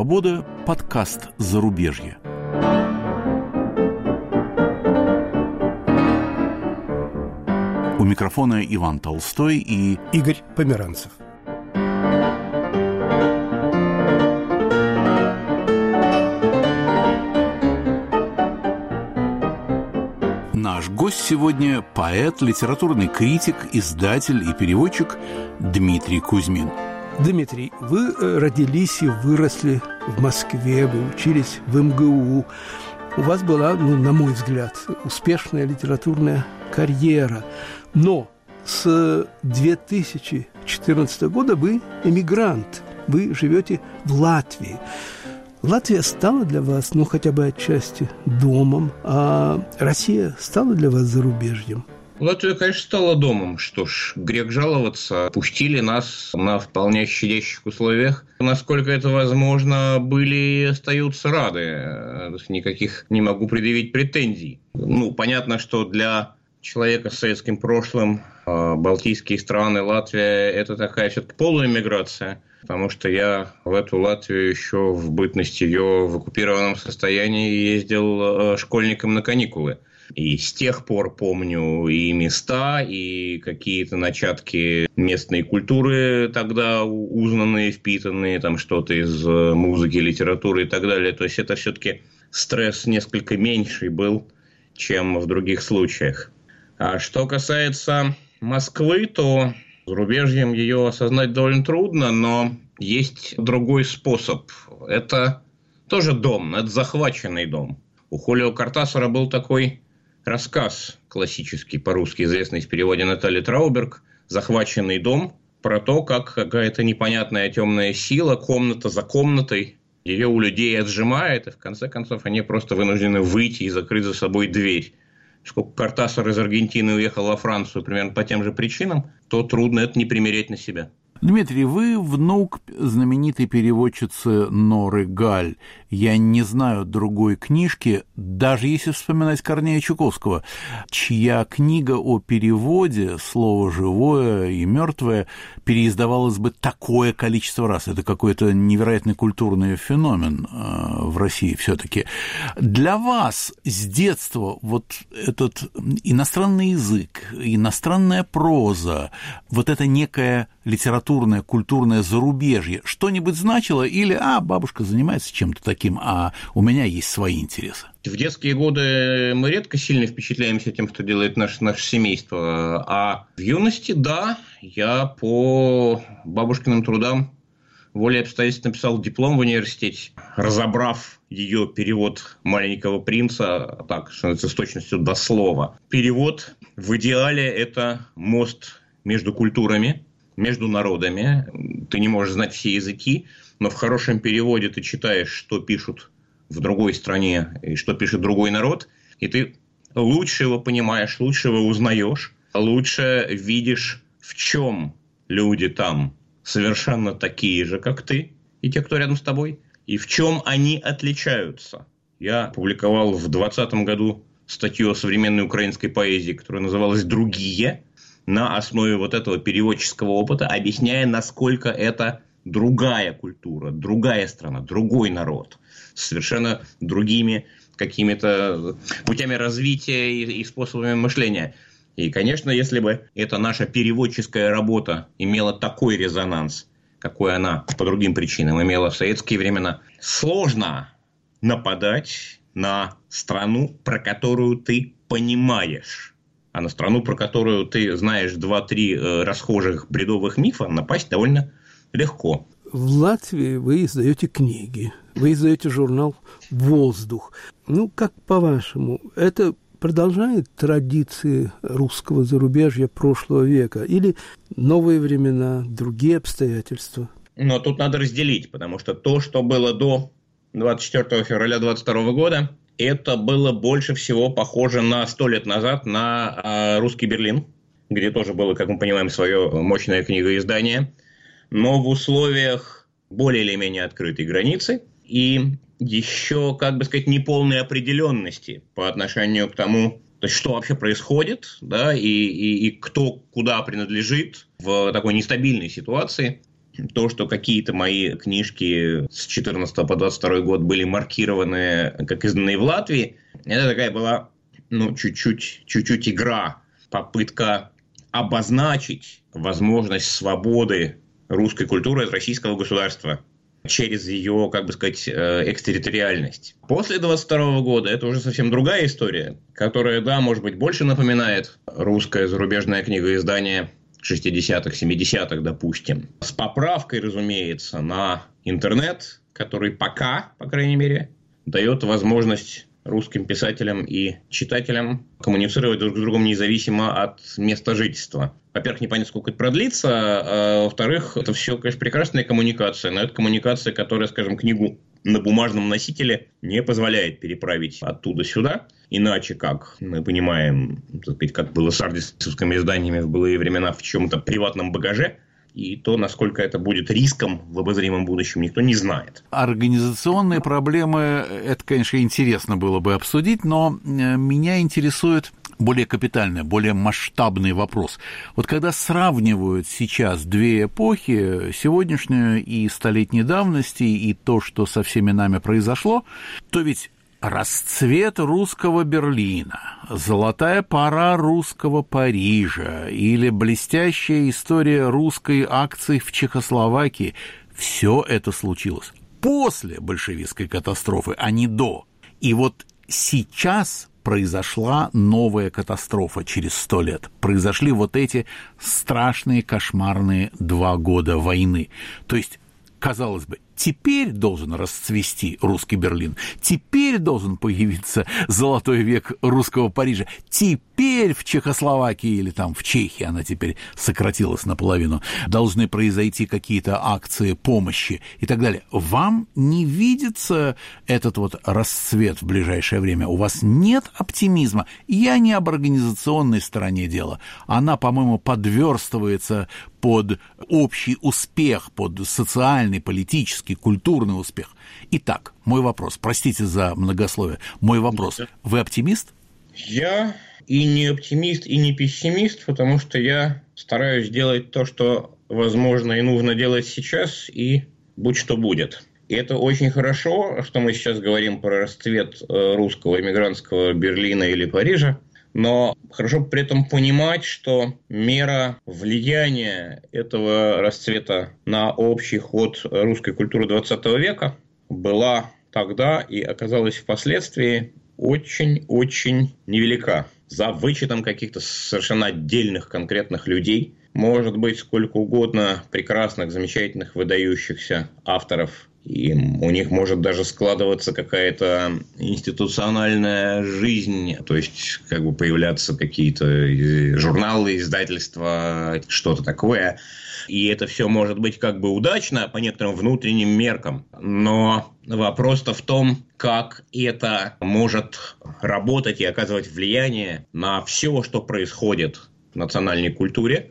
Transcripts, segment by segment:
свобода», подкаст «Зарубежье». У микрофона Иван Толстой и Игорь Померанцев. Наш гость сегодня – поэт, литературный критик, издатель и переводчик Дмитрий Кузьмин. Дмитрий, вы родились и выросли в Москве, вы учились в МГУ. У вас была, на мой взгляд, успешная литературная карьера. Но с 2014 года вы эмигрант, вы живете в Латвии. Латвия стала для вас, хотя бы отчасти, домом, а Россия стала для вас зарубежьем. Латвия, конечно, стала домом. Что ж, грех жаловаться. Пустили нас на вполне щадящих условиях. Насколько это возможно, были и остаются рады. Никаких не могу предъявить претензий. Понятно, что для человека с советским прошлым балтийские страны, Латвия – это такая все-таки полуэмиграция. Потому что я в эту Латвию еще в бытность ее в оккупированном состоянии ездил школьником на каникулы. И с тех пор помню и места, и какие-то начатки местной культуры тогда узнанные, впитанные, там что-то из музыки, литературы и так далее. То есть это все-таки стресс несколько меньший был, чем в других случаях. А что касается Москвы, то зарубежьем ее осознать довольно трудно, но есть другой способ. Это тоже дом, это захваченный дом. У Хулио Кортасара был такой рассказ классический, по-русски известный в переводе Натальи Трауберг «Захваченный дом», про то, как какая-то непонятная темная сила, комната за комнатой, ее у людей отжимает, и в конце концов они просто вынуждены выйти и закрыть за собой дверь. Поскольку Кортасар из Аргентины уехал во Францию примерно по тем же причинам, то трудно это не примерять на себя. Дмитрий, вы внук знаменитой переводчицы Норы Галь. Я не знаю другой книжки, даже если вспоминать Корнея Чуковского, чья книга о переводе «Слово живое и мертвое» переиздавалась бы такое количество раз. Это какой-то невероятный культурный феномен в России все-таки. Для вас с детства вот этот иностранный язык, иностранная проза, вот это некое литературное, культурное зарубежье что-нибудь значило или бабушка занимается чем-то таким, а у меня есть свои интересы? В детские годы мы редко сильно впечатляемся тем, что делает наше семейство. А в юности, да, я по бабушкиным трудам волей обстоятельств написал диплом в университете, разобрав ее перевод «Маленького принца», так, что с точностью до слова. Перевод в идеале – это мост между культурами, между народами. Ты не можешь знать все языки, но в хорошем переводе ты читаешь, что пишут в другой стране и что пишет другой народ, и ты лучше его понимаешь, лучше его узнаешь, лучше видишь, в чем люди там совершенно такие же, как ты, и те, кто рядом с тобой, и в чем они отличаются. Я публиковал в 2020 году статью о современной украинской поэзии, которая называлась «Другие», на основе вот этого переводческого опыта, объясняя, насколько это другая культура, другая страна, другой народ, с совершенно другими какими-то путями развития и способами мышления. И, конечно, если бы эта наша переводческая работа имела такой резонанс, какой она по другим причинам имела в советские времена, сложно нападать на страну, про которую ты понимаешь. А на страну, про которую ты знаешь 2-3 расхожих бредовых мифа, напасть довольно легко. В Латвии вы издаете книги, вы издаете журнал «Воздух». Как по-вашему, это продолжает традиции русского зарубежья прошлого века или новые времена, другие обстоятельства? Но тут надо разделить, потому что то, что было до 24 февраля 22 года, это было больше всего похоже на 100 лет назад на русский Берлин, где тоже было, как мы понимаем, свое мощное книгоиздание, но в условиях более или менее открытой границы и еще, неполной определенности по отношению к тому, что вообще происходит, да, и кто куда принадлежит в такой нестабильной ситуации. то, что какие-то мои книжки с 14 по 22 год были маркированы как изданные в Латвии, это такая была, чуть-чуть игра, попытка обозначить возможность свободы русской культуры от российского государства через ее, экстерриториальность. После 22 года это уже совсем другая история, которая, может быть, больше напоминает русское зарубежное книгоиздание 60-х, 70-х, допустим. С поправкой, разумеется, на интернет, который пока, по крайней мере, дает возможность русским писателям и читателям коммуницировать друг с другом независимо от места жительства. Во-первых, непонятно, сколько это продлится, а во-вторых, это все, конечно, прекрасная коммуникация, но это коммуникация, которая, скажем, книгу на бумажном носителе не позволяет переправить оттуда сюда. Иначе, как мы понимаем, как было с ардисовскими изданиями в былые времена, в чем-то приватном багаже. И то, насколько это будет риском в обозримом будущем, никто не знает. Организационные проблемы, это, конечно, интересно было бы обсудить, но меня интересует более капитальный, более масштабный вопрос. Вот когда сравнивают сейчас две эпохи, сегодняшнюю и столетней давности, и то, что со всеми нами произошло, то ведь расцвет русского Берлина, золотая пора русского Парижа или блестящая история русской акции в Чехословакии – все это случилось после большевистской катастрофы, а не до. И вот сейчас произошла новая катастрофа через 100 лет. Произошли вот эти страшные, кошмарные 2 года войны. То есть, казалось бы, теперь должен расцвести русский Берлин, теперь должен появиться золотой век русского Парижа, теперь в Чехословакии или там в Чехии, она теперь сократилась наполовину, должны произойти какие-то акции помощи и так далее. Вам не видится этот вот расцвет в ближайшее время? У вас нет оптимизма? Я не об организационной стороне дела. Она, по-моему, подверстывается под общий успех, под социальный, политический, культурный успех. Итак, мой вопрос, простите за многословие, мой вопрос, вы оптимист? Я и не оптимист, и не пессимист, потому что я стараюсь делать то, что возможно и нужно делать сейчас, и будь что будет. И это очень хорошо, что мы сейчас говорим про расцвет русского эмигрантского Берлина или Парижа, но хорошо при этом понимать, что мера влияния этого расцвета на общий ход русской культуры XX века была тогда и оказалась впоследствии очень-очень невелика. За вычетом каких-то совершенно отдельных конкретных людей, может быть, сколько угодно прекрасных, замечательных, выдающихся авторов, и у них может даже складываться какая-то институциональная жизнь, то есть появляться какие-то журналы, издательства, что-то такое. И это все может быть удачно по некоторым внутренним меркам. Но вопрос-то в том, как это может работать и оказывать влияние на все, что происходит в национальной культуре.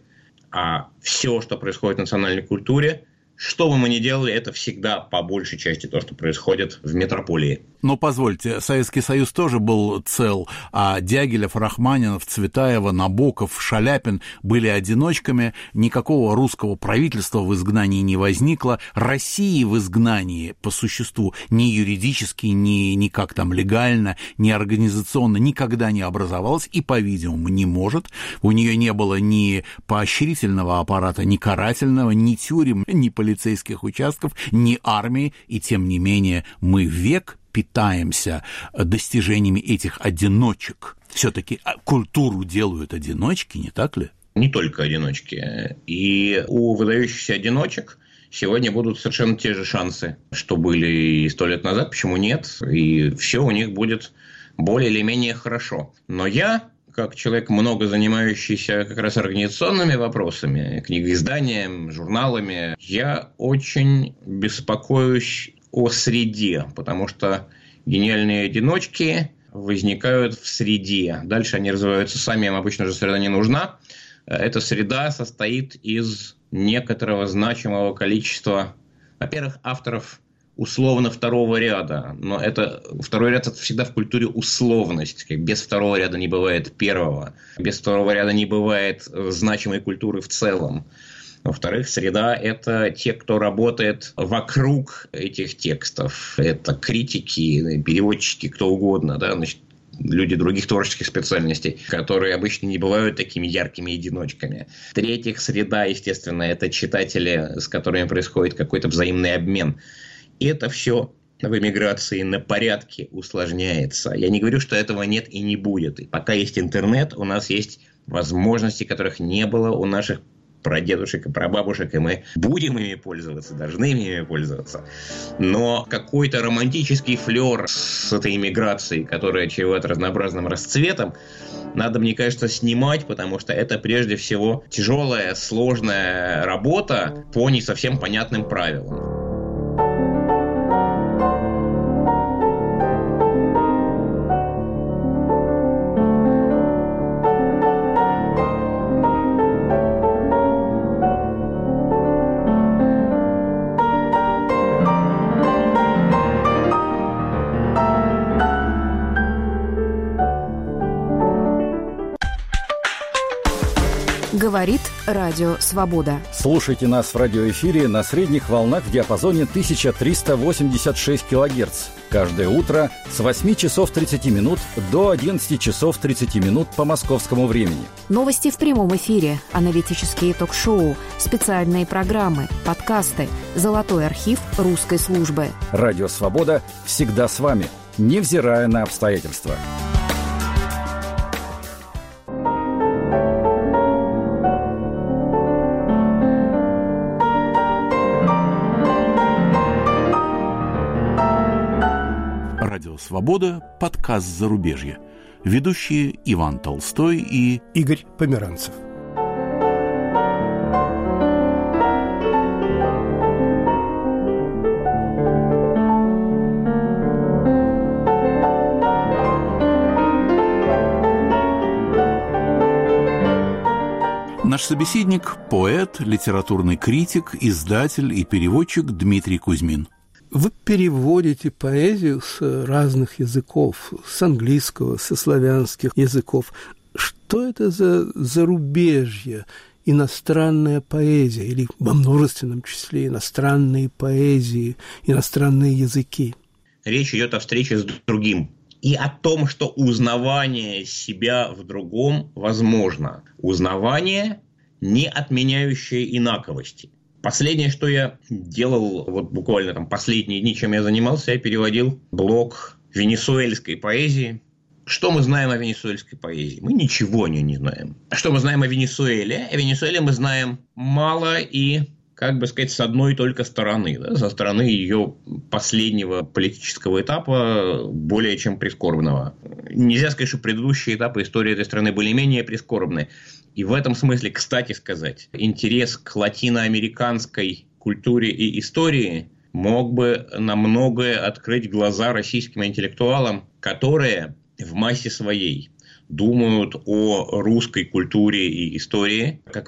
А все, что происходит в национальной культуре, что бы мы ни делали, это всегда по большей части то, что происходит в метрополии. Но позвольте, Советский Союз тоже был цел, а Дягилев, Рахманинов, Цветаева, Набоков, Шаляпин были одиночками, никакого русского правительства в изгнании не возникло, России в изгнании по существу ни юридически, ни как там легально, ни организационно никогда не образовалась и, по-видимому, не может. У нее не было ни поощрительного аппарата, ни карательного, ни тюрем, ни полицейских участков, ни армии, и тем не менее мы век питаемся достижениями этих одиночек. Все-таки культуру делают одиночки, не так ли? Не только одиночки. И у выдающихся одиночек сегодня будут совершенно те же шансы, что были и 100 лет назад. Почему нет? И все у них будет более или менее хорошо. Но я, как человек, много занимающийся как раз организационными вопросами, книгоизданием, журналами, я очень беспокоюсь о среде, потому что гениальные одиночки возникают в среде. Дальше они развиваются сами, им обычно же среда не нужна. Эта среда состоит из некоторого значимого количества, во-первых, авторов условно второго ряда, но это второй ряд – это всегда в культуре условность. Без второго ряда не бывает первого, без второго ряда не бывает значимой культуры в целом. Во-вторых, среда – это те, кто работает вокруг этих текстов. Это критики, переводчики, кто угодно, да, значит, люди других творческих специальностей, которые обычно не бывают такими яркими одиночками. В-третьих, среда, естественно, это читатели, с которыми происходит какой-то взаимный обмен. И это все в эмиграции на порядке усложняется. Я не говорю, что этого нет и не будет. И пока есть интернет, у нас есть возможности, которых не было у наших прадедушек и прабабушек, и мы будем ими пользоваться, должны ими пользоваться. Но какой-то романтический флер с этой иммиграцией, которая чревата разнообразным расцветом, надо, мне кажется, снимать, потому что это прежде всего тяжелая, сложная работа по не совсем понятным правилам. Говорит Радио Свобода. Слушайте нас в радиоэфире на средних волнах в диапазоне 1386 килогерц. Каждое утро с 8 часов 30 минут до 11 часов 30 минут по московскому времени. Новости в прямом эфире, аналитические ток-шоу, специальные программы, подкасты, золотой архив русской службы. Радио Свобода всегда с вами, невзирая на обстоятельства. «Свобода», подкаст «Зарубежье». Ведущие Иван Толстой и Игорь Померанцев. Наш собеседник – поэт, литературный критик, издатель и переводчик Дмитрий Кузьмин. Вы переводите поэзию с разных языков, с английского, со славянских языков. Что это за зарубежье, иностранная поэзия, или во множественном числе иностранные поэзии, иностранные языки? Речь идет о встрече с другим и о том, что узнавание себя в другом возможно. Узнавание, не отменяющее инаковости. Последнее, что я делал, вот буквально там последние дни, чем я занимался, я переводил блок венесуэльской поэзии. Что мы знаем о венесуэльской поэзии? Мы ничего о ней не знаем. А что мы знаем о Венесуэле? О Венесуэле мы знаем мало и, как бы сказать, с одной только стороны. Да? Со стороны ее последнего политического этапа, более чем прискорбного. Нельзя сказать, что предыдущие этапы истории этой страны были менее прискорбны. И в этом смысле, кстати сказать, интерес к латиноамериканской культуре и истории мог бы на многое открыть глаза российским интеллектуалам, которые в массе своей думают о русской культуре и истории как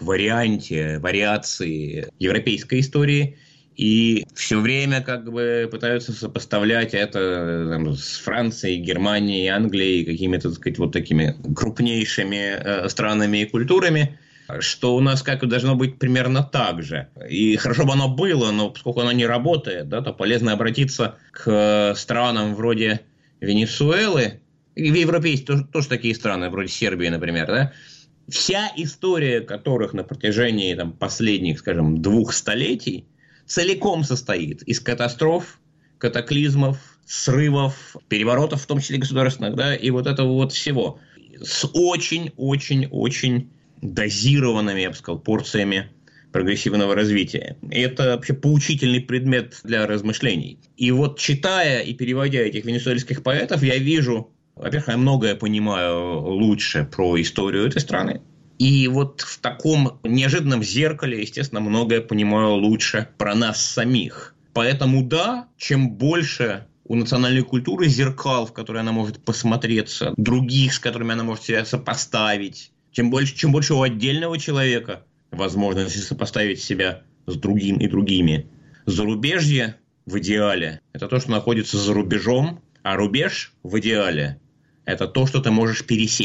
вариации европейской истории, и все время как бы пытаются сопоставлять это там, с Францией, Германией, Англией, какими-то, так сказать, вот такими крупнейшими странами и культурами, что у нас как бы должно быть примерно так же. И хорошо бы оно было, но поскольку оно не работает, да, то полезно обратиться к странам вроде Венесуэлы, и в Европе тоже такие страны, вроде Сербии, например, да, вся история которых на протяжении там, последних, скажем, 2 столетий целиком состоит из катастроф, катаклизмов, срывов, переворотов, в том числе государственных, да, и вот этого вот всего. С очень-очень-очень дозированными, я бы сказал, порциями прогрессивного развития. И это вообще поучительный предмет для размышлений. И вот читая и переводя этих венесуэльских поэтов, я вижу, во-первых, я многое понимаю лучше про историю этой страны. И вот в таком неожиданном зеркале, естественно, многое понимаю лучше про нас самих. Поэтому да, чем больше у национальной культуры зеркал, в которые она может посмотреться, других, с которыми она может себя сопоставить, чем больше у отдельного человека возможности сопоставить себя с другим и другими. Зарубежье в идеале – это то, что находится за рубежом, а рубеж в идеале – это то, что ты можешь пересечь.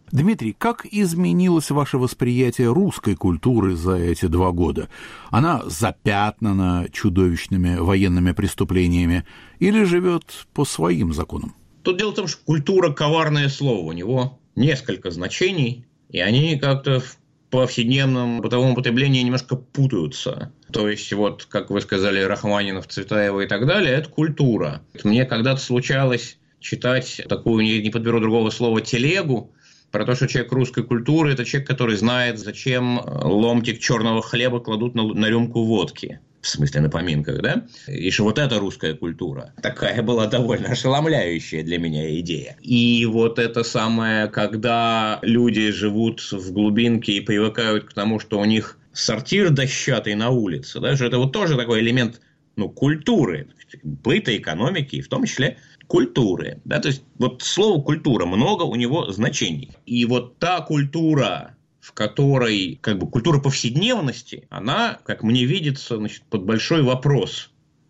Дмитрий, как изменилось ваше восприятие русской культуры за эти 2 года? Она запятнана чудовищными военными преступлениями или живет по своим законам? Тут дело в том, что культура – коварное слово. У него несколько значений, и они как-то в повседневном бытовом употреблении немножко путаются. То есть, вот, как вы сказали, Рахманинов, Цветаева и так далее – это культура. Мне когда-то случалось читать такую, не подберу другого слова, телегу, про то, что человек русской культуры – это человек, который знает, зачем ломтик черного хлеба кладут на рюмку водки. В смысле, на поминках, да? И что вот это русская культура. Такая была довольно ошеломляющая для меня идея. И вот это самое, когда люди живут в глубинке и привыкают к тому, что у них сортир дощатый на улице, да, что это вот тоже такой элемент, культуры, быта, экономики, и в том числе культуры. Да? То есть, вот слово «культура» много у него значений. И вот та культура, в которой культура повседневности, она, как мне видится, под большой вопрос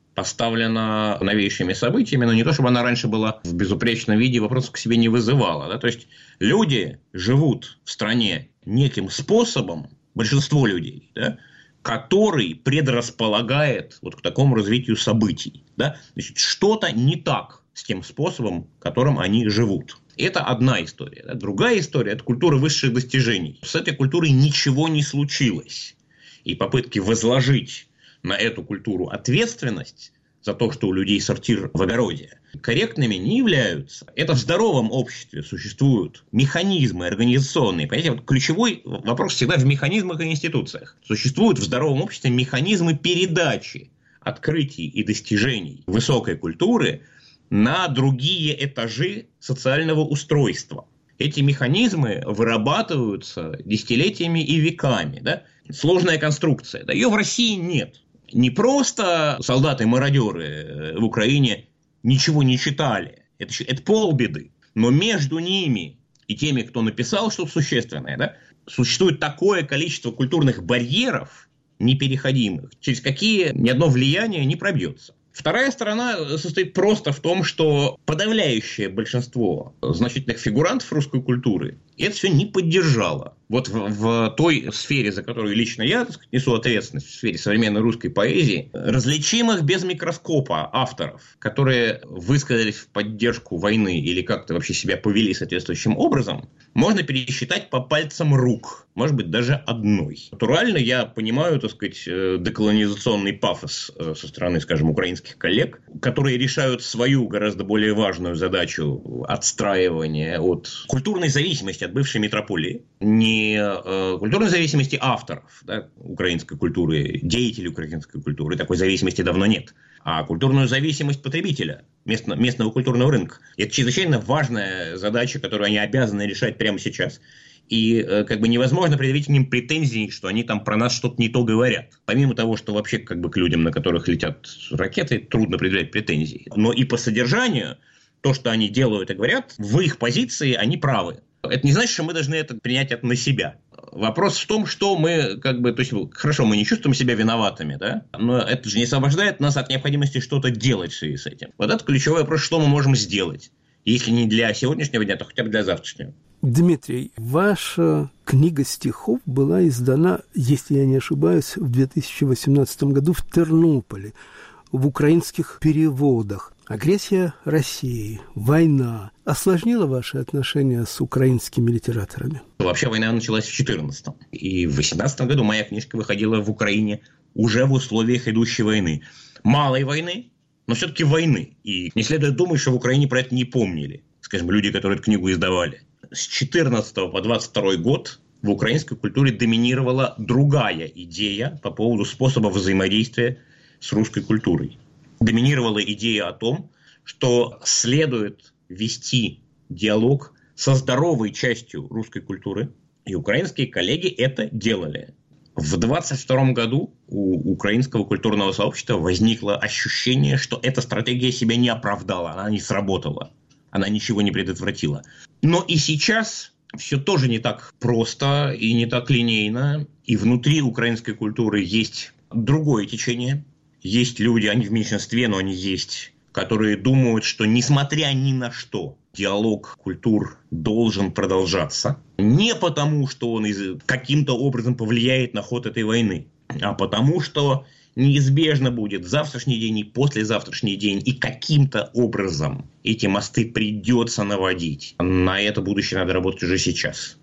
поставлена новейшими событиями, но не то, чтобы она раньше была в безупречном виде, вопросов к себе не вызывала. Да? То есть, люди живут в стране неким способом, большинство людей, да, который предрасполагает вот к такому развитию событий. Да? Значит, что-то не так с тем способом, которым они живут. Это одна история. Да? Другая история – это культура высших достижений. С этой культурой ничего не случилось. И попытки возложить на эту культуру ответственность за то, что у людей сортир в огороде, корректными не являются. Это в здоровом обществе существуют механизмы организационные. Понимаете, вот ключевой вопрос всегда в механизмах и институциях. Существуют в здоровом обществе механизмы передачи открытий и достижений высокой культуры на другие этажи социального устройства. Эти механизмы вырабатываются десятилетиями и веками. Да? Сложная конструкция. Да? Ее в России нет. Не просто солдаты-мародеры в Украине ничего не читали. Это полбеды. Но между ними и теми, кто написал что-то существенное, да, существует такое количество культурных барьеров непереходимых, через какие ни одно влияние не пробьется. Вторая сторона состоит просто в том, что подавляющее большинство значительных фигурантов русской культуры это все не поддержало. Вот в той сфере, за которую лично я несу ответственность, в сфере современной русской поэзии, различимых без микроскопа авторов, которые высказались в поддержку войны или как-то вообще себя повели соответствующим образом, можно пересчитать по пальцам рук, может быть, даже одной. Натурально я понимаю, так сказать, деколонизационный пафос со стороны, скажем, украинских коллег, которые решают свою гораздо более важную задачу отстраивания от культурной зависимости от бывшей метрополии, не культурной зависимости авторов, да, украинской культуры, деятелей украинской культуры, такой зависимости давно нет, а культурную зависимость потребителя, местного культурного рынка. Это чрезвычайно важная задача, которую они обязаны решать прямо сейчас. И невозможно предъявить к ним претензии, что они там про нас что-то не то говорят. Помимо того, что вообще к людям, на которых летят ракеты, трудно предъявлять претензии. Но и по содержанию, то, что они делают и говорят, в их позиции они правы. Это не значит, что мы должны это принять на себя. Вопрос в том, что мы то есть, хорошо, мы не чувствуем себя виноватыми, да? Но это же не освобождает нас от необходимости что-то делать в связи с этим. Вот это ключевой вопрос, что мы можем сделать. Если не для сегодняшнего дня, то хотя бы для завтрашнего. Дмитрий, ваша книга стихов была издана, если я не ошибаюсь, в 2018 году в Тернополе, в украинских переводах. Агрессия России, война осложнила ваши отношения с украинскими литераторами? Вообще война началась в 2014. И в 2018 году моя книжка выходила в Украине уже в условиях идущей войны. Малой войны, но все-таки войны. И не следует думать, что в Украине про это не помнили. Скажем, люди, которые эту книгу издавали. С 2014 по 2022 год в украинской культуре доминировала другая идея по поводу способа взаимодействия с русской культурой. Доминировала идея о том, что следует вести диалог со здоровой частью русской культуры. И украинские коллеги это делали. В 2022 году у украинского культурного сообщества возникло ощущение, что эта стратегия себя не оправдала, она не сработала, она ничего не предотвратила. Но и сейчас все тоже не так просто и не так линейно. И внутри украинской культуры есть другое течение. Есть люди, они в меньшинстве, но они есть, которые думают, что несмотря ни на что, диалог культур должен продолжаться. Не потому, что он каким-то образом повлияет на ход этой войны, а потому, что неизбежно будет завтрашний день и послезавтрашний день, и каким-то образом эти мосты придется наводить. На это будущее надо работать уже сейчас.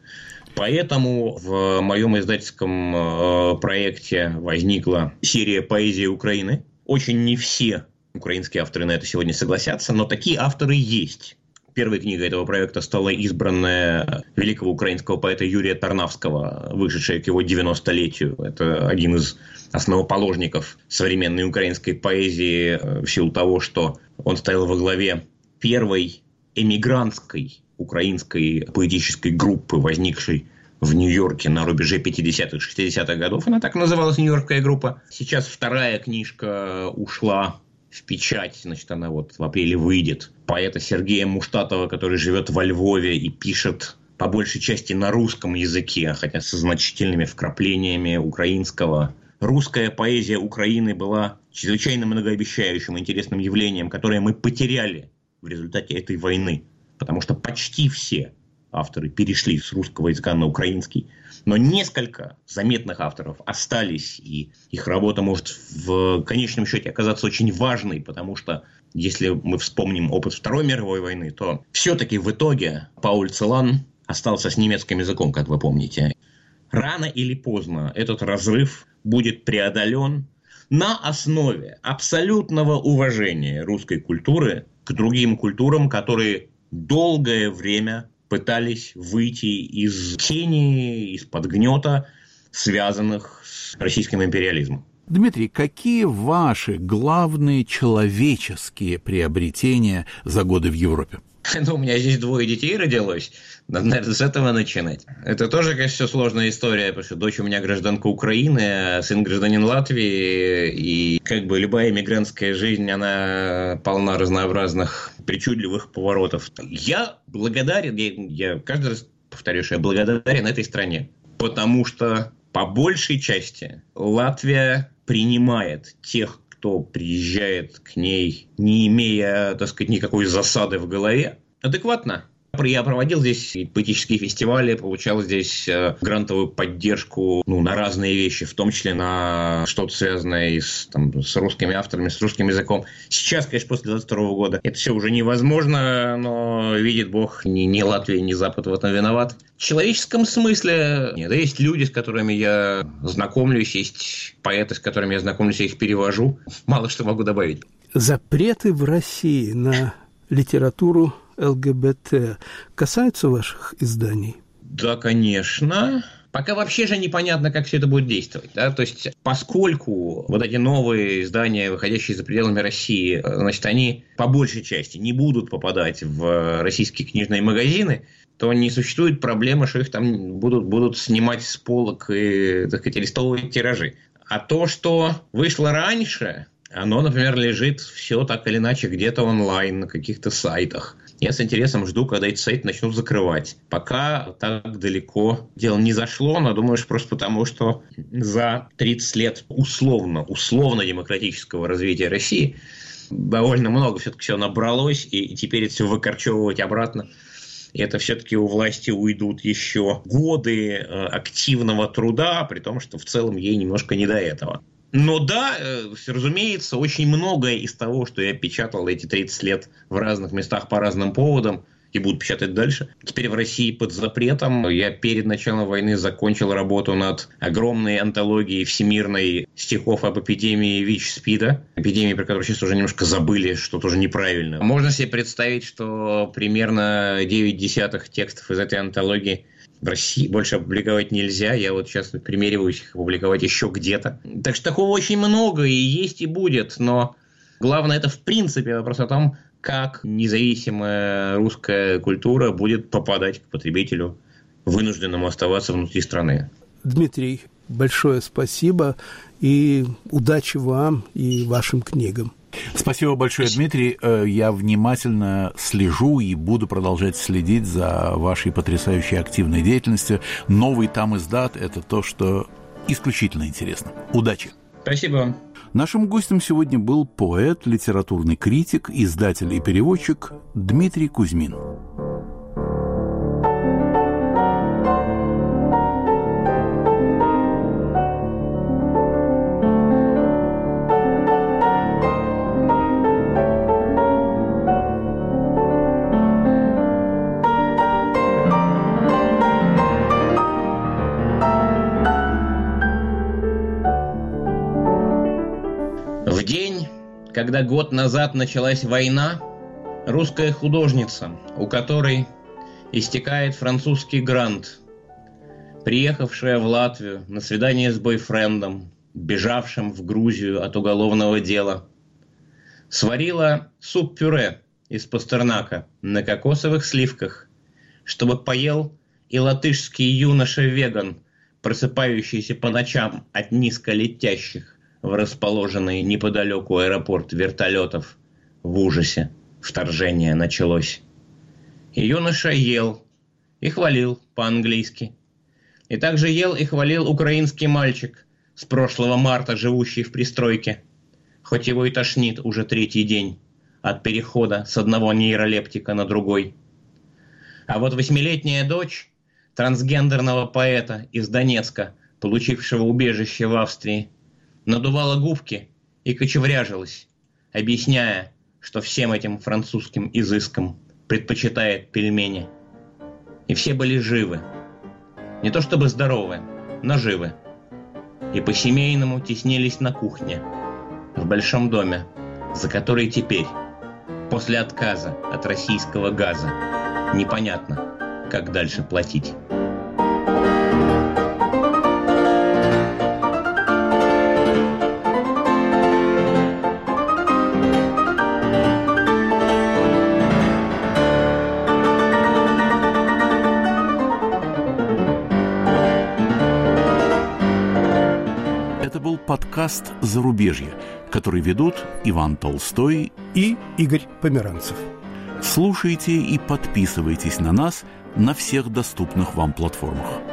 Поэтому в моем издательском проекте возникла серия «Поэзия Украины». Очень не все украинские авторы на это сегодня согласятся, но такие авторы есть. Первой книгой этого проекта стала избранная великого украинского поэта Юрия Тарнавского, вышедшая к его 90-летию. Это один из основоположников современной украинской поэзии в силу того, что он стоял во главе первой эмигрантской украинской поэтической группы, возникшей в Нью-Йорке на рубеже 50-х, 60-х годов. Она так называлась, Нью-Йоркская группа. Сейчас вторая книжка ушла в печать, значит, она вот в апреле выйдет. Поэта Сергея Муштатова, который живет во Львове и пишет по большей части на русском языке, хотя со значительными вкраплениями украинского. Русская поэзия Украины была чрезвычайно многообещающим, интересным явлением, которое мы потеряли в результате этой войны. Потому что почти все авторы перешли с русского языка на украинский. Но несколько заметных авторов остались, и их работа может в конечном счете оказаться очень важной, потому что, если мы вспомним опыт Второй мировой войны, то все-таки в итоге Пауль Целан остался с немецким языком, как вы помните. Рано или поздно этот разрыв будет преодолен на основе абсолютного уважения русской культуры к другим культурам, которые долгое время пытались выйти из тени, из-под гнета, связанных с российским империализмом. Дмитрий, какие ваши главные человеческие приобретения за годы в Европе? У меня здесь 2 детей родилось. Надо, наверное, с этого начинать. Это тоже, конечно, все сложная история, потому что дочь у меня гражданка Украины, а сын гражданин Латвии. И как бы любая мигрантская жизнь, она полна разнообразных причудливых поворотов. Я благодарен, я каждый раз повторю, что я благодарен этой стране, потому что по большей части Латвия принимает тех, кто приезжает к ней, не имея, так сказать, никакой засады в голове, адекватно. Я проводил здесь поэтические фестивали, получал здесь грантовую поддержку на разные вещи, в том числе на что-то связанное с русскими авторами, с русским языком. Сейчас, конечно, после 22 года это все уже невозможно, но, видит Бог, ни Латвия, ни Запад в этом виноват. В человеческом смысле есть люди, с которыми я знакомлюсь, есть поэты, с которыми я знакомлюсь, я их перевожу. Мало что могу добавить. Запреты в России на литературу ЛГБТ касаются ваших изданий? Да, конечно. Пока вообще же непонятно, как все это будет действовать. Да? То есть, поскольку вот эти новые издания, выходящие за пределами России, значит, они по большей части не будут попадать в российские книжные магазины, то не существует проблемы, что их там будут снимать с полок и, так сказать, арестовывать тиражи. А то, что вышло раньше, оно, например, лежит все так или иначе где-то онлайн, на каких-то сайтах. Я с интересом жду, когда эти сайты начнут закрывать. Пока так далеко дело не зашло, но думаю, что просто потому, что за 30 лет условно-демократического развития России довольно много все-таки всего набралось, и теперь это все выкорчевывать обратно. И это все-таки у власти уйдут еще годы активного труда, при том, что в целом ей немножко не до этого. Но да, разумеется, очень многое из того, что я печатал эти 30 лет в разных местах по разным поводам, и буду печатать дальше, теперь в России под запретом. Я перед началом войны закончил работу над огромной антологией всемирной стихов об эпидемии ВИЧ-СПИДа, эпидемии, про которую сейчас уже немножко забыли, что тоже неправильно. Можно себе представить, что примерно 9/10 текстов из этой антологии в России больше опубликовать нельзя. Я вот сейчас примериваюсь их опубликовать еще где-то. Так что такого очень много и есть, и будет. Но главное, это в принципе вопрос о том, как независимая русская культура будет попадать к потребителю, вынужденному оставаться внутри страны. Дмитрий, большое спасибо и удачи вам и вашим книгам. Спасибо большое, Дмитрий. Я внимательно слежу и буду продолжать следить за вашей потрясающей активной деятельностью. Новый там издат – это то, что исключительно интересно. Удачи! Спасибо вам. Нашим гостем сегодня был поэт, литературный критик, издатель и переводчик Дмитрий Кузьмин. В день, когда год назад началась война, русская художница, у которой истекает французский грант, приехавшая в Латвию на свидание с бойфрендом, бежавшим в Грузию от уголовного дела, сварила суп-пюре из пастернака на кокосовых сливках, чтобы поел и латышский юноша-веган, просыпающийся по ночам от низколетящих в расположенный неподалеку аэропорт вертолетов. В ужасе вторжение началось. И юноша ел и хвалил по-английски. И также ел и хвалил украинский мальчик, с прошлого марта живущий в пристройке, хоть его и тошнит уже третий день от перехода с одного нейролептика на другой. А вот 8-летняя дочь трансгендерного поэта из Донецка, получившего убежище в Австрии, надувала губки и кочевряжилась, объясняя, что всем этим французским изыскам предпочитает пельмени. И все были живы. Не то чтобы здоровы, но живы. И по-семейному теснились на кухне, в большом доме, за который теперь, после отказа от российского газа, непонятно, как дальше платить. Подкаст «Зарубежье», который ведут Иван Толстой и Игорь Померанцев. Слушайте и подписывайтесь на нас на всех доступных вам платформах.